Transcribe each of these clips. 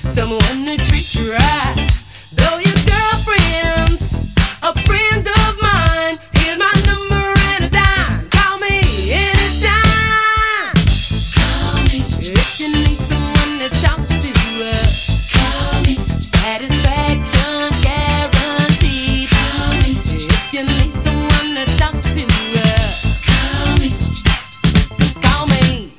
someone to treat you right. Though your girlfriend's a friend of mine, here's my number and a dime. Call me anytime. Call me if you need someone to talk to. Call me, satisfaction guaranteed. Call me if you need someone to talk to. Call me, call me.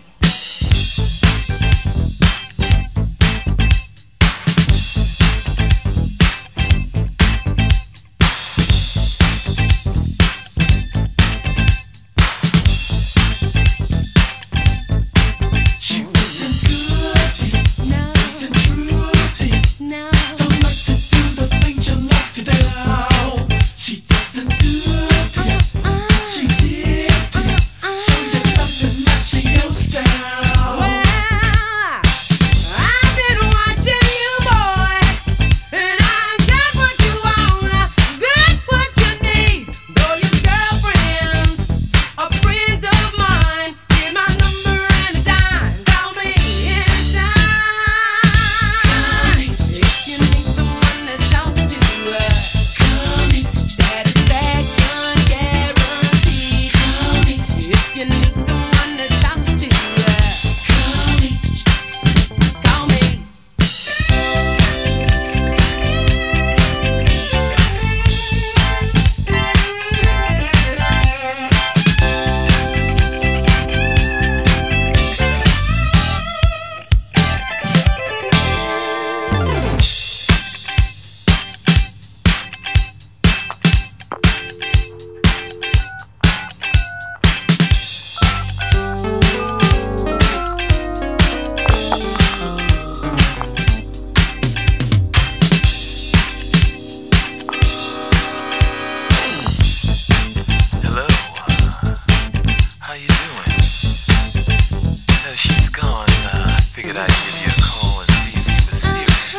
She wasn't good to you, No, wasn't true to you. no. Don't like to do the things you like to do. She doesn't do it to you. She did to you. So you're nothing like she used to. Well, I've been watching you, boy, and I got what you want, got what you need. Though your girlfriend's a friend of mine, here's my number and a dime. Call me anytime. If you need someone to talk to, call me. Satisfaction guaranteed. Call me if you need someone to talk to. Call me, call me. Hello, how you doing? No, she's gone. I figured I'd give you a call and see if you were serious.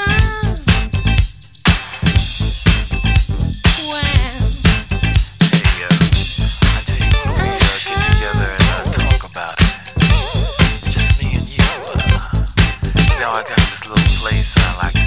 Well, Hey, I tell you what, we get together and talk about it. Just me and you. I got this little place I like